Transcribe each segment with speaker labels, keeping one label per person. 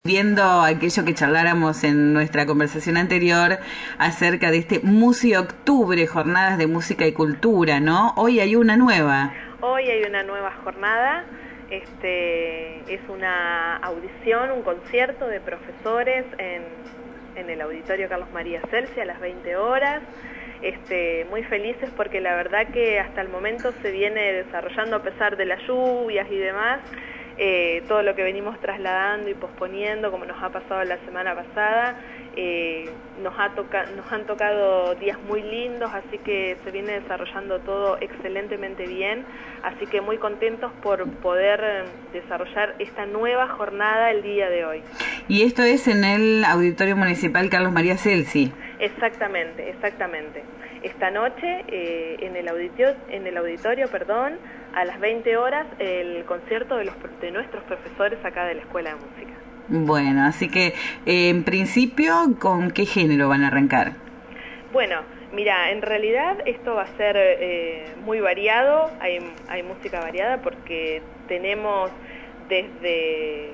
Speaker 1: Viendo aquello que charláramos en nuestra conversación anterior acerca de este Musi Octubre, jornadas de música y cultura, ¿no? Hoy hay una nueva.
Speaker 2: Hoy hay una nueva jornada, es una audición, un concierto de profesores en el Auditorio Carlos María Celsi a las 20 horas. Muy felices porque la verdad que hasta el momento se viene desarrollando, a pesar de las lluvias y demás, todo lo que venimos trasladando y posponiendo, como nos ha pasado la semana pasada. Nos han tocado días muy lindos, así que se viene desarrollando todo excelentemente bien, así que muy contentos por poder desarrollar esta nueva jornada el día de hoy.
Speaker 1: Y esto es en el Auditorio Municipal Carlos María Celsi.
Speaker 2: Exactamente. Esta noche en el auditorio, a las 20 horas, el concierto de nuestros profesores acá de la Escuela de Música.
Speaker 1: Bueno, así que en principio, ¿con qué género van a arrancar?
Speaker 2: Bueno, mira, en realidad esto va a ser muy variado, hay música variada porque tenemos desde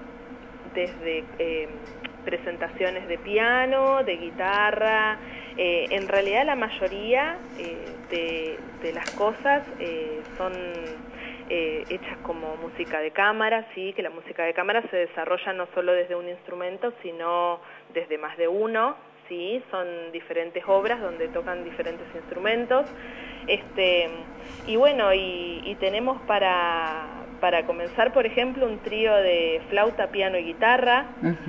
Speaker 2: presentaciones de piano, de guitarra. En realidad la mayoría de las cosas son hechas como música de cámara, sí, que la música de cámara se desarrolla no solo desde un instrumento, sino desde más de uno, sí, son diferentes obras donde tocan diferentes instrumentos. Y bueno, y tenemos para comenzar, por ejemplo, un trío de flauta, piano y guitarra,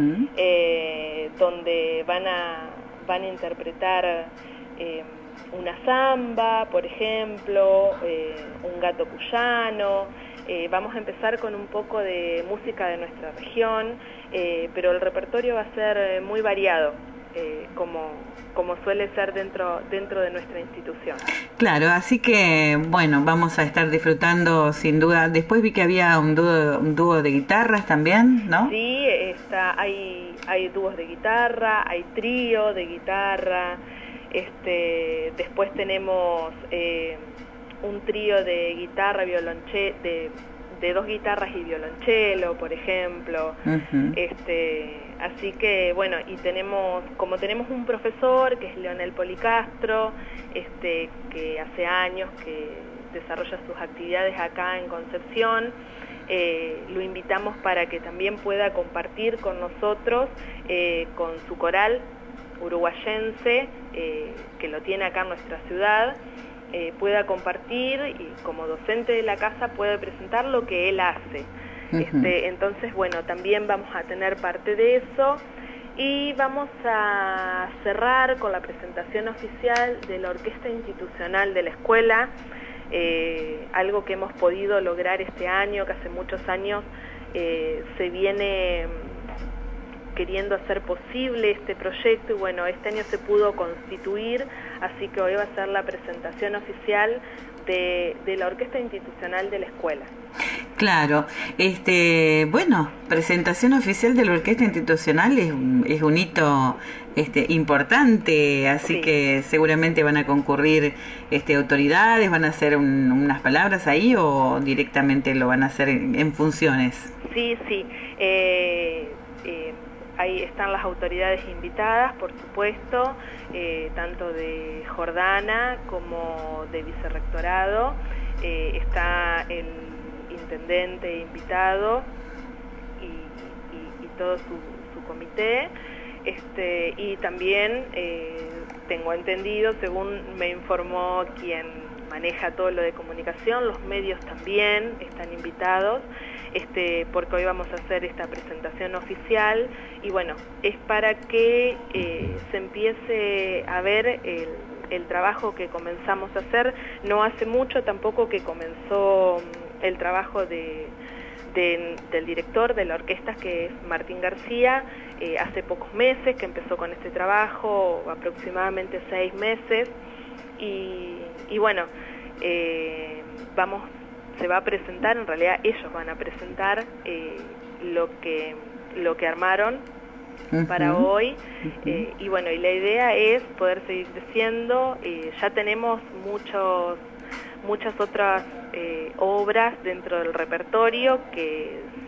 Speaker 2: donde van a interpretar una samba, por ejemplo, un gato cuyano. Vamos a empezar con un poco de música de nuestra región, pero el repertorio va a ser muy variado, como suele ser dentro de nuestra institución.
Speaker 1: Claro, así que bueno, vamos a estar disfrutando sin duda. Después vi que había un dúo de guitarras también, ¿no?
Speaker 2: Sí, hay dúos de guitarra, hay trío de guitarra. Después tenemos un trío de guitarra, de dos guitarras y violonchelo, por ejemplo. Así que bueno, y como tenemos un profesor que es Leonel Policastro, que hace años que desarrolla sus actividades acá en Concepción, lo invitamos para que también pueda compartir con nosotros, con su coral uruguayense, que lo tiene acá en nuestra ciudad, pueda compartir y como docente de la casa puede presentar lo que él hace. Entonces, bueno, también vamos a tener parte de eso y vamos a cerrar con la presentación oficial de la Orquesta Institucional de la Escuela, algo que hemos podido lograr este año, que hace muchos años se viene queriendo hacer posible este proyecto y bueno, este año se pudo constituir, así que hoy va a ser la presentación oficial de la Orquesta Institucional de la Escuela.
Speaker 1: Claro, bueno, presentación oficial de la Orquesta Institucional es un hito importante, así sí, que seguramente van a concurrir autoridades, van a hacer unas palabras ahí o directamente lo van a hacer en funciones.
Speaker 2: Sí, ahí están las autoridades invitadas, por supuesto, tanto de Jordana como de Vicerrectorado. Está el intendente invitado y todo su comité. Y también tengo entendido, según me informó quien maneja todo lo de comunicación, los medios también están invitados, porque hoy vamos a hacer esta presentación oficial y bueno, es para que se empiece a ver el trabajo que comenzamos a hacer. No hace mucho tampoco que comenzó el trabajo del director de la orquesta, que es Martín García, hace pocos meses que empezó con este trabajo, aproximadamente 6 meses, y bueno, se va a presentar, en realidad ellos van a presentar lo que armaron para hoy, y bueno, y la idea es poder seguir creciendo. Ya tenemos muchas otras obras dentro del repertorio que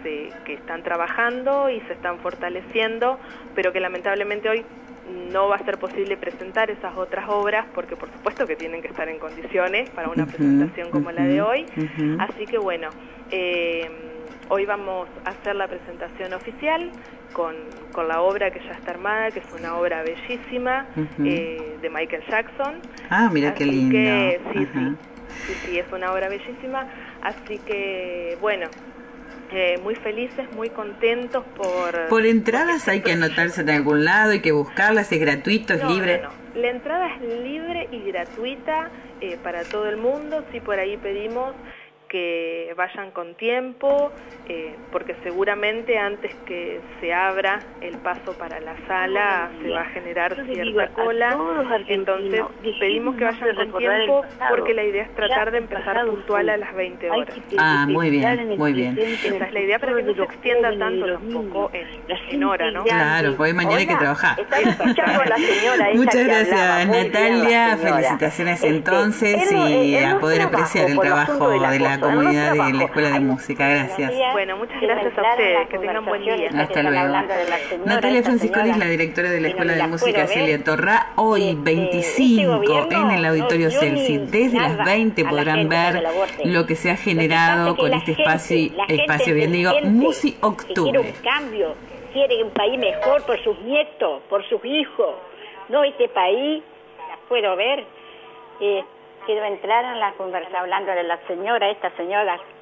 Speaker 2: que están trabajando y se están fortaleciendo, pero que lamentablemente hoy no va a ser posible presentar esas otras obras porque por supuesto que tienen que estar en condiciones para una presentación como la de hoy. Así que bueno, hoy vamos a hacer la presentación oficial con la obra que ya está armada, que es una obra bellísima de Michael Jackson.
Speaker 1: Ah, mira qué lindo.
Speaker 2: Que, sí, es una obra bellísima. Así que bueno, muy felices, muy contentos por
Speaker 1: entradas hay que anotarse en algún lado, hay que buscarlas, es gratuito, es libre.
Speaker 2: No. La entrada es libre y gratuita para todo el mundo. Sí, por ahí pedimos que vayan con tiempo, porque seguramente antes que se abra el paso para la sala se va a generar cierta cola, entonces pedimos que vayan con tiempo porque la idea es tratar de empezar puntual a las 20 horas.
Speaker 1: Ah, muy bien, muy bien.
Speaker 2: Esa es la idea para que no se extienda tanto tampoco en hora, ¿no?
Speaker 1: Claro, porque mañana hay que trabajar.
Speaker 3: Muchas
Speaker 1: gracias, Natalia, felicitaciones entonces y a poder apreciar el trabajo de la comunidad de la Escuela de Música. Gracias.
Speaker 2: Bueno, muchas gracias a ustedes, que tengan buen día.
Speaker 1: Hasta luego. Natalia Francisconi es la directora de la Escuela de Música Celia Torrá. Hoy 25 en el Auditorio Celsi. Desde las 20 podrán ver lo que se ha generado con este espacio bien digo, Musi Octubre.
Speaker 3: Quiere un cambio, quiere un país mejor por sus nietos, por sus hijos. No, este país, la puedo ver. Quiero entrar en la conversación hablando de la señora, esta señora